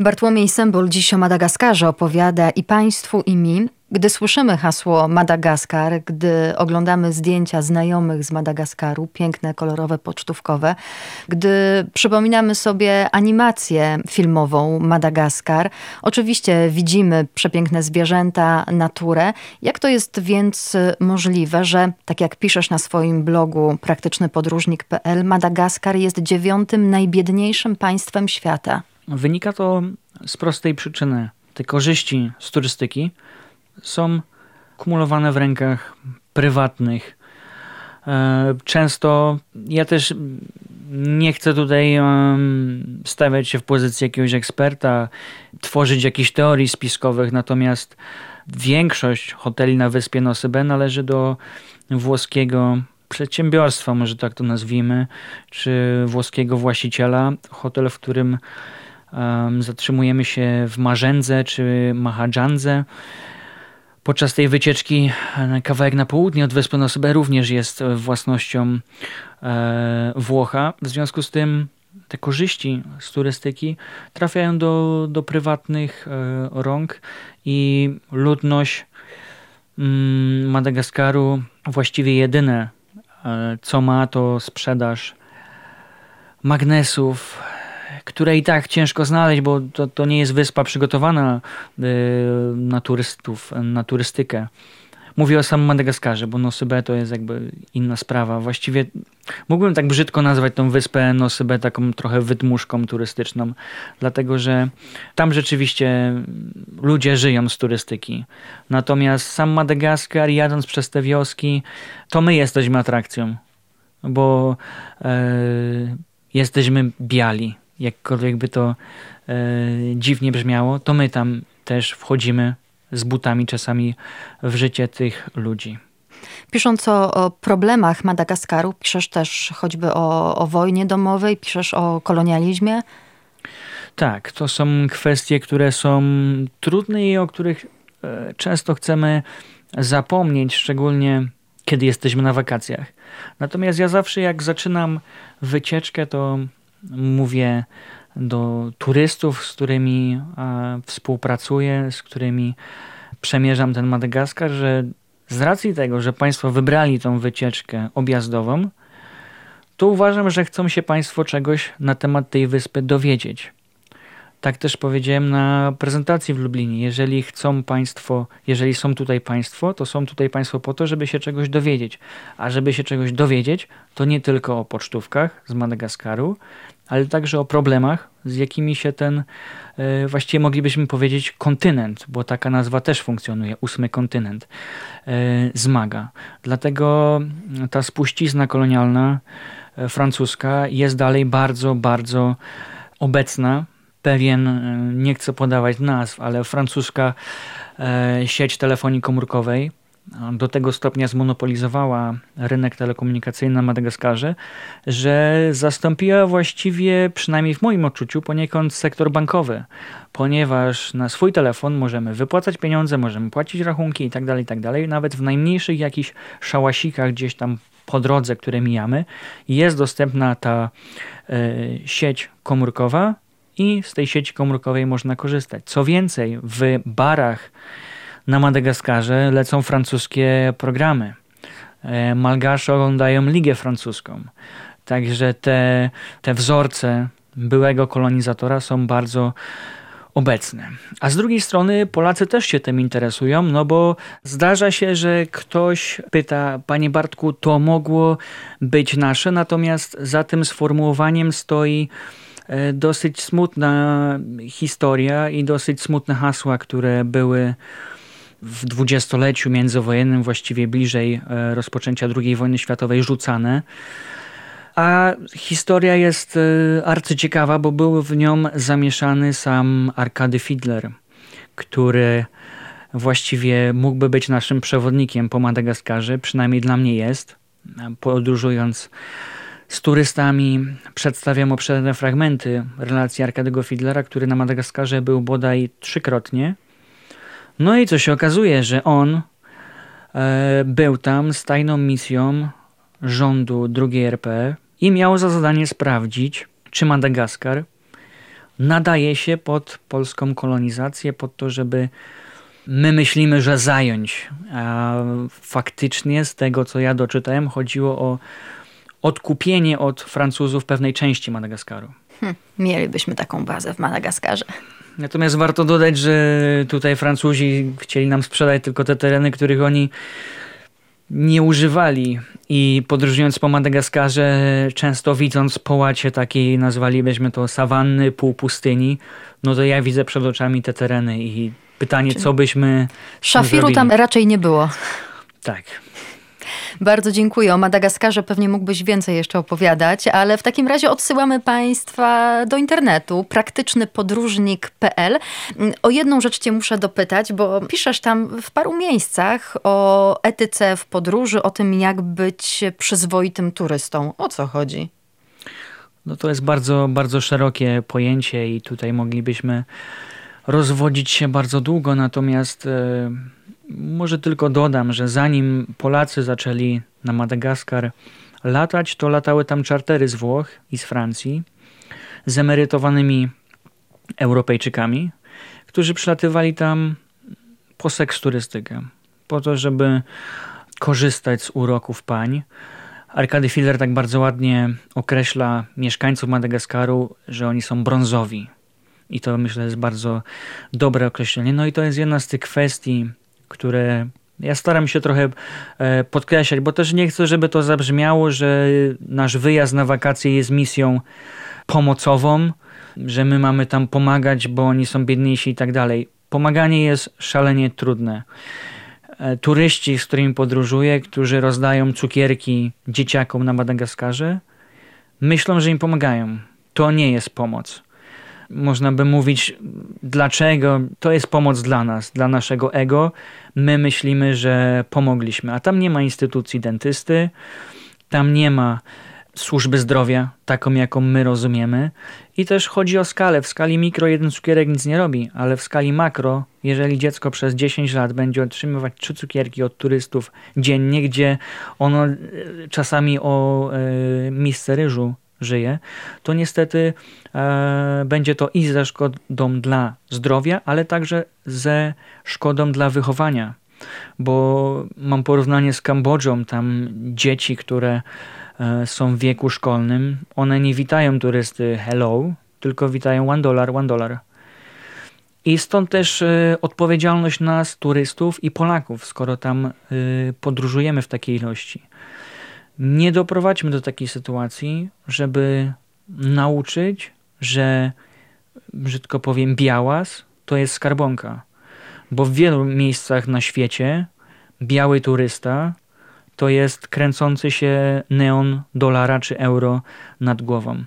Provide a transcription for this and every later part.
Bartłomiej Sembul dziś o Madagaskarze opowiada i państwu, i mi. Gdy słyszymy hasło Madagaskar, gdy oglądamy zdjęcia znajomych z Madagaskaru, piękne, kolorowe, pocztówkowe, gdy przypominamy sobie animację filmową Madagaskar, oczywiście widzimy przepiękne zwierzęta, naturę. Jak to jest więc możliwe, że, tak jak piszesz na swoim blogu praktycznypodróżnik.pl, Madagaskar jest 9. najbiedniejszym państwem świata? Wynika to z prostej przyczyny. Te korzyści z turystyki są kumulowane w rękach prywatnych. Często ja też nie chcę tutaj stawiać się w pozycji jakiegoś eksperta, tworzyć jakichś teorii spiskowych, natomiast większość hoteli na wyspie Nosy Be należy do włoskiego przedsiębiorstwa, może tak to nazwijmy, czy włoskiego właściciela. Hotel, w którym zatrzymujemy się w Marzendze czy Mahadżandze. Podczas tej wycieczki kawałek na południe od wyspy Nosy Be również jest własnością Włocha. W związku z tym te korzyści z turystyki trafiają do prywatnych rąk i ludność Madagaskaru właściwie jedyne co ma, to sprzedaż magnesów, które i tak ciężko znaleźć, bo to nie jest wyspa przygotowana na turystów, na turystykę. Mówię o samym Madagaskarze, bo Nosy Be to jest jakby inna sprawa. Właściwie mógłbym tak brzydko nazwać tą wyspę Nosy Be taką trochę wydmuszką turystyczną, dlatego że tam rzeczywiście ludzie żyją z turystyki. Natomiast sam Madagaskar, jadąc przez te wioski, to my jesteśmy atrakcją, bo jesteśmy biali. Jakkolwiek by to dziwnie brzmiało, to my tam też wchodzimy z butami czasami w życie tych ludzi. Pisząc o problemach Madagaskaru, piszesz też choćby o wojnie domowej, piszesz o kolonializmie? Tak, to są kwestie, które są trudne i o których często chcemy zapomnieć, szczególnie kiedy jesteśmy na wakacjach. Natomiast ja zawsze jak zaczynam wycieczkę, to mówię do turystów, z którymi współpracuję, z którymi przemierzam ten Madagaskar, że z racji tego, że Państwo wybrali tą wycieczkę objazdową, to uważam, że chcą się Państwo czegoś na temat tej wyspy dowiedzieć. Tak też powiedziałem na prezentacji w Lublinie. Jeżeli są tutaj Państwo, to są tutaj Państwo po to, żeby się czegoś dowiedzieć. A żeby się czegoś dowiedzieć, to nie tylko o pocztówkach z Madagaskaru, ale także o problemach, z jakimi się ten, właściwie moglibyśmy powiedzieć, kontynent, bo taka nazwa też funkcjonuje, 8. kontynent, zmaga. Dlatego ta spuścizna kolonialna francuska jest dalej bardzo, bardzo obecna. Nie chcę podawać nazw, ale francuska sieć telefonii komórkowej do tego stopnia zmonopolizowała rynek telekomunikacyjny na Madagaskarze, że zastąpiła właściwie, przynajmniej w moim odczuciu, poniekąd sektor bankowy, ponieważ na swój telefon możemy wypłacać pieniądze, możemy płacić rachunki itd., nawet w najmniejszych jakichś szałasikach gdzieś tam po drodze, które mijamy, jest dostępna ta sieć komórkowa i z tej sieci komórkowej można korzystać. Co więcej, w barach na Madagaskarze lecą francuskie programy. Malgasze oglądają Ligę Francuską. Także te wzorce byłego kolonizatora są bardzo obecne. A z drugiej strony Polacy też się tym interesują, no bo zdarza się, że ktoś pyta: panie Bartku, to mogło być nasze, natomiast za tym sformułowaniem stoi dosyć smutna historia i dosyć smutne hasła, które były w dwudziestoleciu międzywojennym, właściwie bliżej rozpoczęcia II wojny światowej, rzucane. A historia jest arcyciekawa, bo był w nią zamieszany sam Arkady Fiedler, który właściwie mógłby być naszym przewodnikiem po Madagaskarze, przynajmniej dla mnie jest. Podróżując z turystami przedstawiam obszerne fragmenty relacji Arkadego Fiedlera, który na Madagaskarze był bodaj 3-krotnie. No i co się okazuje, że on był tam z tajną misją rządu II RP i miał za zadanie sprawdzić, czy Madagaskar nadaje się pod polską kolonizację, pod to, żeby my myślimy, że zająć. A faktycznie z tego, co ja doczytałem, chodziło o odkupienie od Francuzów pewnej części Madagaskaru. Mielibyśmy taką bazę w Madagaskarze. Natomiast warto dodać, że tutaj Francuzi chcieli nam sprzedać tylko te tereny, których oni nie używali. I podróżując po Madagaskarze, często widząc połacie takiej, nazwalibyśmy to sawanny, półpustyni, no to ja widzę przed oczami te tereny i pytanie, co byśmy Szafiru zrobili. tam raczej nie było. Tak. Bardzo dziękuję. O Madagaskarze pewnie mógłbyś więcej jeszcze opowiadać, ale w takim razie odsyłamy Państwa do internetu praktycznypodróżnik.pl. O jedną rzecz Cię muszę dopytać, bo piszesz tam w paru miejscach o etyce w podróży, o tym, jak być przyzwoitym turystą. O co chodzi? No to jest bardzo, bardzo szerokie pojęcie i tutaj moglibyśmy rozwodzić się bardzo długo, natomiast może tylko dodam, że zanim Polacy zaczęli na Madagaskar latać, to latały tam czartery z Włoch i z Francji z emerytowanymi Europejczykami, którzy przylatywali tam po seksturystykę, po to, żeby korzystać z uroków pań. Arkady Filler tak bardzo ładnie określa mieszkańców Madagaskaru, że oni są brązowi. I to myślę jest bardzo dobre określenie. No i to jest jedna z tych kwestii, które ja staram się trochę podkreślać, bo też nie chcę, żeby to zabrzmiało, że nasz wyjazd na wakacje jest misją pomocową, że my mamy tam pomagać, bo oni są biedniejsi i tak dalej. Pomaganie jest szalenie trudne. Turyści, z którymi podróżuję, którzy rozdają cukierki dzieciakom na Madagaskarze, myślą, że im pomagają. To nie jest pomoc. Można by mówić, dlaczego to jest pomoc dla nas, dla naszego ego. My myślimy, że pomogliśmy, a tam nie ma instytucji dentysty, tam nie ma służby zdrowia, taką jaką my rozumiemy. I też chodzi o skalę. W skali mikro jeden cukierek nic nie robi, ale w skali makro, jeżeli dziecko przez 10 lat będzie otrzymywać 3 cukierki od turystów dziennie, gdzie ono czasami o misce ryżu żyje, to niestety będzie to i ze szkodą dla zdrowia, ale także ze szkodą dla wychowania. Bo mam porównanie z Kambodżą, tam dzieci, które są w wieku szkolnym, one nie witają turysty hello, tylko witają $1. I stąd też odpowiedzialność nas, turystów i Polaków, skoro tam podróżujemy w takiej ilości. Nie doprowadźmy do takiej sytuacji, żeby nauczyć, że, brzydko powiem, białas to jest skarbonka. Bo w wielu miejscach na świecie biały turysta to jest kręcący się neon dolara czy euro nad głową.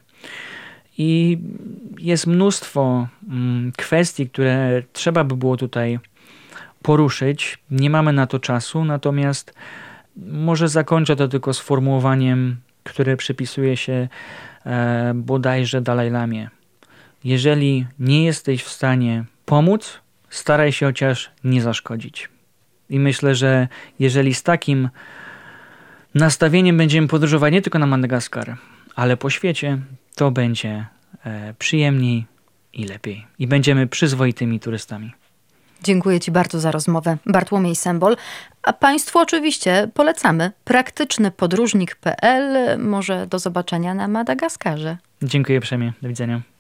I jest mnóstwo kwestii, które trzeba by było tutaj poruszyć. Nie mamy na to czasu, natomiast może zakończę to tylko sformułowaniem, które przypisuje się bodajże Dalaj Lamie. Jeżeli nie jesteś w stanie pomóc, staraj się chociaż nie zaszkodzić. I myślę, że jeżeli z takim nastawieniem będziemy podróżować nie tylko na Madagaskar, ale po świecie, to będzie przyjemniej i lepiej. I będziemy przyzwoitymi turystami. Dziękuję Ci bardzo za rozmowę. Bartłomiej Sembol. A Państwu oczywiście polecamy praktycznypodróżnik.pl. Może do zobaczenia na Madagaskarze. Dziękuję uprzejmie. Do widzenia.